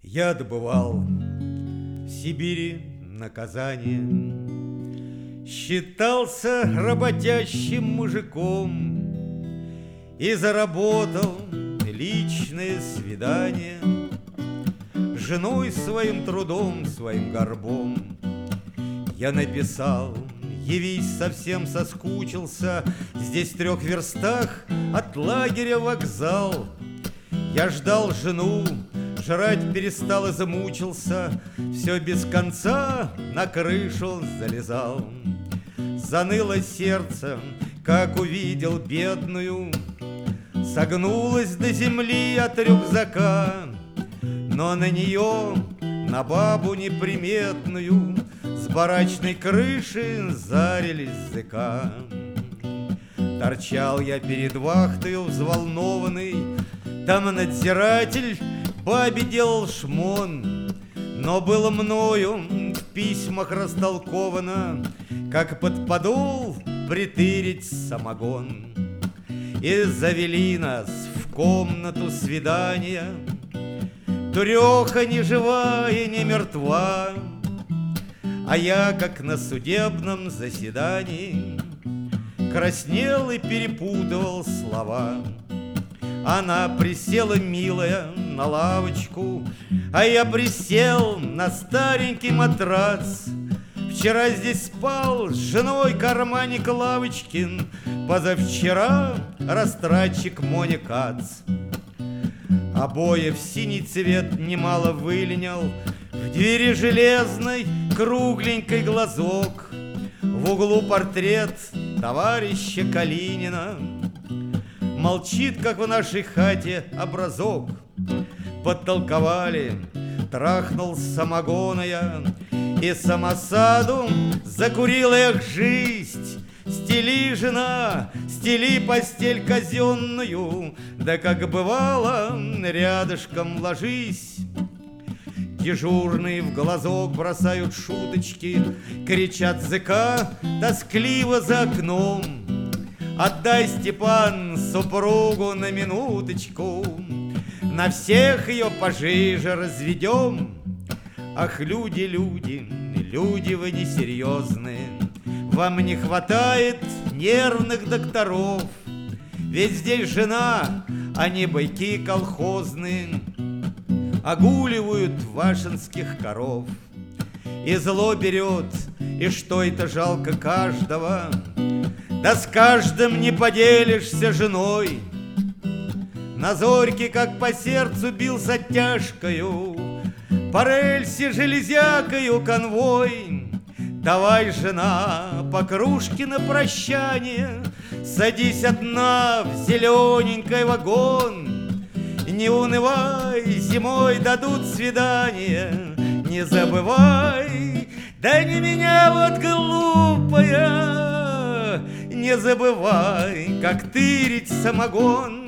Я добывал в Сибири наказание, считался работящим мужиком и заработал личное свидание с женой своим трудом, своим горбом. Я написал: явись, совсем соскучился, здесь в 3 верстах от лагеря вокзал. Я ждал жену, жрать перестал и замучился, все без конца на крышу залезал. Заныло сердце, как увидел бедную, согнулась до земли от рюкзака, но на нее, на бабу неприметную, с барачной крыши зарились языка. Торчал я перед вахтою взволнованный, там надзиратель бабе делал шмон, но было мною в письмах растолковано, как под подол притырить самогон. И завели нас в комнату свидания, дуреха ни живая, ни мертва, а я, как на судебном заседании, краснел и перепутывал слова. Она присела, милая, на лавочку, а я присел на старенький матрац. Вчера здесь спал с женой карманник Лавочкин, позавчера растратчик Моня Кац. Обои в синий цвет немало вылинял, в двери железной кругленький глазок, в углу портрет товарища Калинина. Молчит, как в нашей хате образок. Подтолковали, трахнул самогона я, и самосаду закурил их жизнь. Стели, жена, стели постель казенную, да как бывало, рядышком ложись. Дежурные в глазок бросают шуточки, кричат зыка тоскливо за окном: отдай, Степан, супругу на минуточку, на всех ее пожиже разведем. Ах, люди, люди, люди вы несерьезные, вам не хватает нервных докторов, ведь здесь жена, а не бойки колхозные огуливают вашинских коров. И зло берет, и что это жалко каждого, да с каждым не поделишься женой. На зорьке, как по сердцу бился тяжкою, по рельсе железякою конвой. Давай, жена, по кружке на прощание, садись одна в зелененький вагон. Не унывай, зимой дадут свидание, не забывай, да не меня вот глупая, не забывай, как тырить самогон.